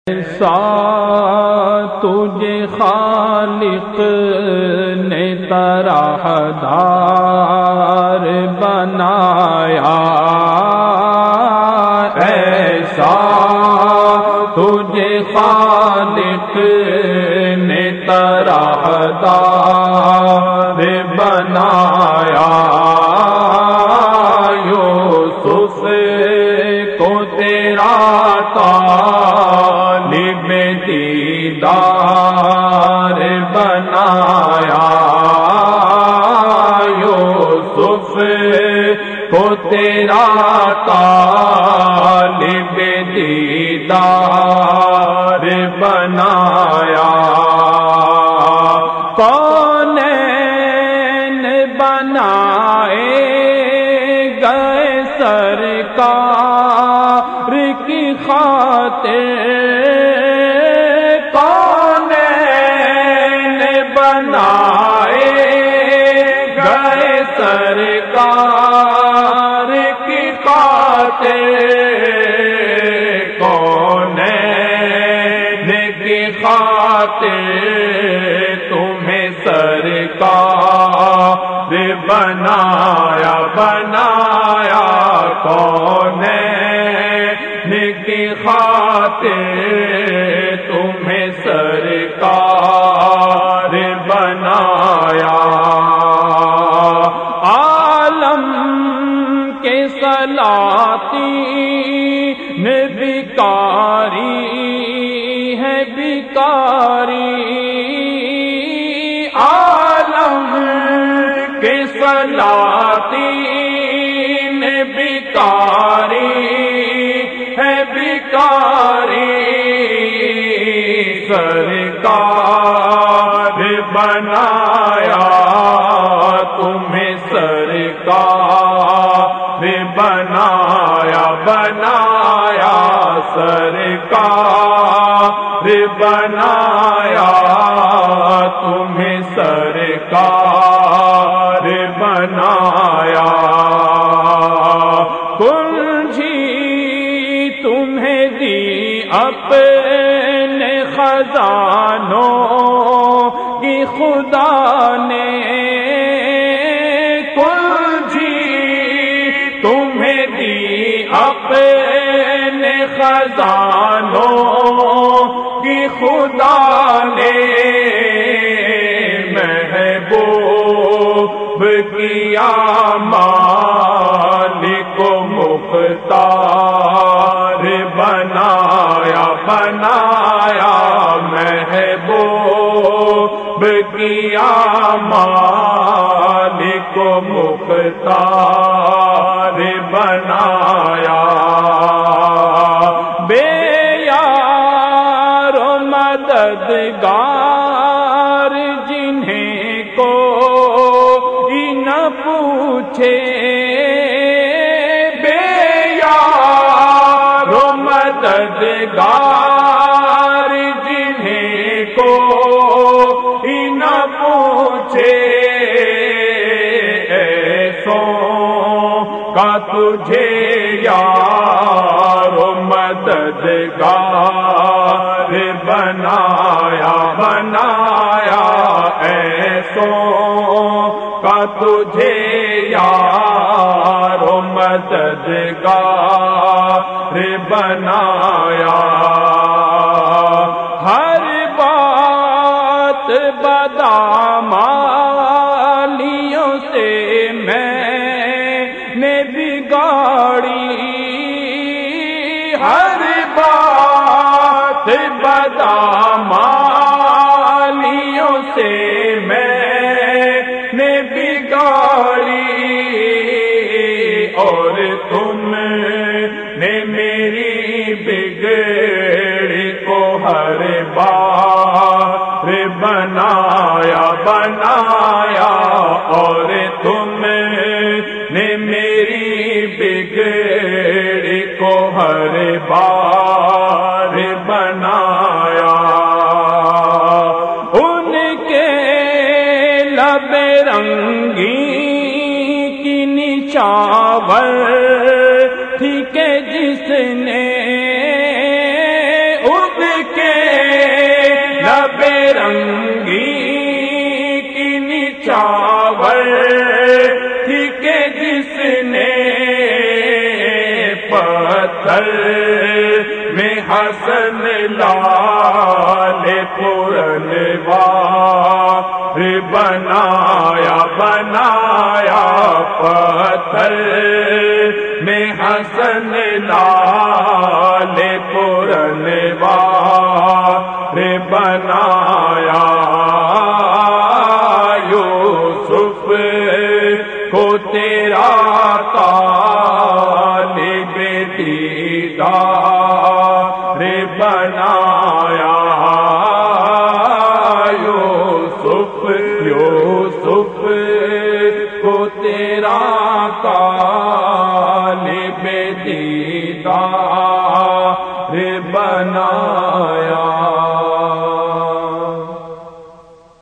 ایسا تجھے خالق نے طرح دار بنایا، ایسا تجھے خالق نے طرح دار بنایا، یوسف کو تیرا طالب دیدار بنایا، یوسف کو تیرا طالب دیدار بنایا، کونین بنائے گئے سرکار کی خاطر، کونین بنائے گئے سرکار کی خاطر، کونین کی خاطر تمہیں سرکار بنایا بنایا، کونین کی خاطر تمہیں سرکار بنایا، عالم کے سلاطین بیکاری ہے بیکاری، عالم کے سلاطین بیکاری ہے بیکاری، سرکار بنایا تمہیں سرکار بنایا بنایا، سرکار بنایا تمہیں سرکار بنایا، کنجی تمہیں دی اپنے خزانوں کی خدا نے، کنجی تمہیں دی اپنے خزانوں کی خدا نے، محبوب کیا مالک و مختار بنایا بنایا، محبوب کیا مالک و مختار بنایا، بے یار و مددگار جنہیں کوئی نہ پوچھے، بے یار و مددگار جنہیں کوئی نہ پوچھے، ایسوں کا تجھے یار و مددگار بنایا بنایا، ایسوں کا تجھے یار و مددگار بنایا، ہر بات بدعمالیوں سے میں نے بگاڑی، ہر بات بدعمالیوں سے میں نے بگاڑی، اور تم نے میری بگڑ کو ہر بار بنایا بنایا، اور تم نے میری بگڑ کو ہر بار بنایا، ان کے لب رنگی کی نچاور تھی کہ جس نے پتھر میں حسن لال پرنوار بنایا بنایا پتھر میں حسن لال پرنوار بنایا